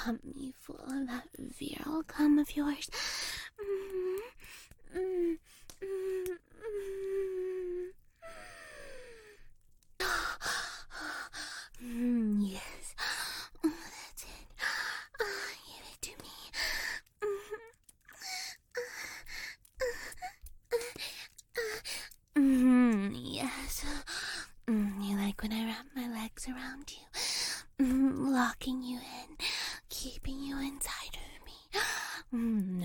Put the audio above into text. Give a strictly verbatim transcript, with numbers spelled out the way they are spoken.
tummy full of that virile cum of yours. Mm, mm, mm, mm. Mm, yes. Oh, that's it. Uh, give it to me. Mm, yes. Mm, you like when I wrap my legs around you, mm, locking you in, keeping you inside of me. Mm,